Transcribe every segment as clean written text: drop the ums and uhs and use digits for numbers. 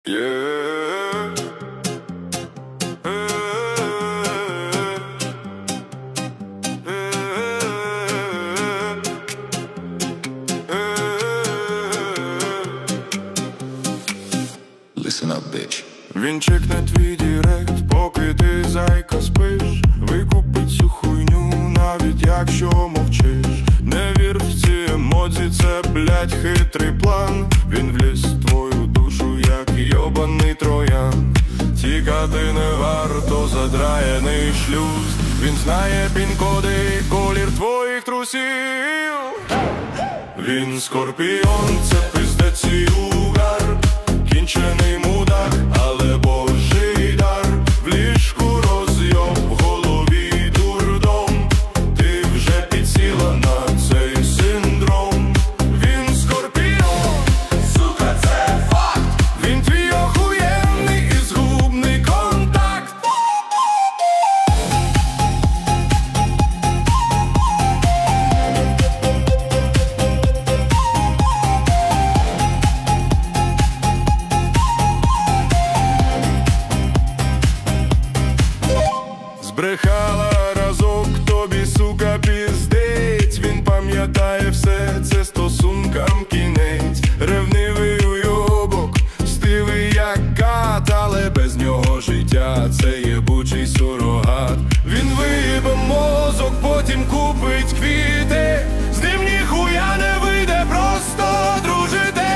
Yeah. Listen up, bitch. Він чекне твій директ, поки ти, зайка, спиш. Викупить цю хуйню, навіть якщо мовчиш. Не вір в ці емоції, це, блядь, хитрий план. Він вліз в твою душу, як йобаний троян. Тікати не варто, задраєний шлюз. Він знає пін-коди і колір твоїх трусів. Він скорпіон, це пиздець і угар. Кінчений мудак, але божий дар. В ліжку розйоб, в голові дурдом. Ти вже підсіла на цей синдром. Він скорпіон, сука, це факт. Він твій охуєнний і згубний контакт. Збрехала разок, тобі, сука, піздець. Він пам'ятає все, це стосункам кінець. Ревнивий уйобок, стилий як кат, але без нього життя це єбучий сурогат. Він виїбе мозок, потім купить квіти. З ним ніхуя не вийде, просто дружите.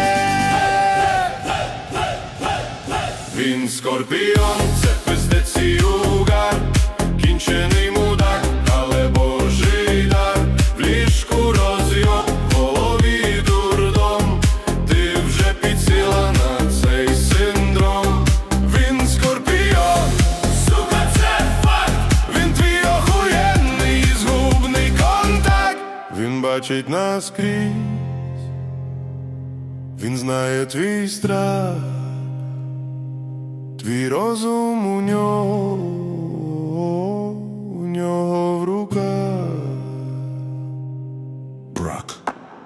Він скорпіон, це пиздець і угар. Кінчений мудак, але божий дар. В ліжку розйоб, в голові дурдом. Ти вже підсіла на цей синдром. Він скорпіон, сука, це факт. Він твій охуєнний і згубний контакт. Він бачить наскрізь. Він знає твій страх. Твій розум у нього в руках. Брак.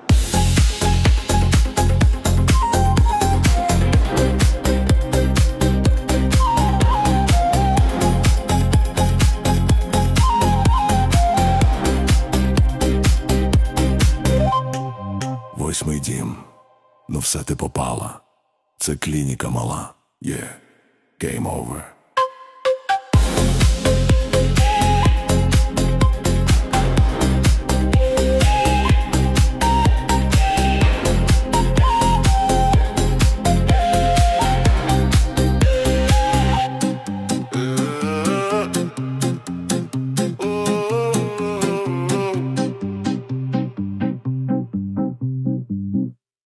Восьмий дім. Ну все ти попала. Це клініка мала. Yeah. Game over.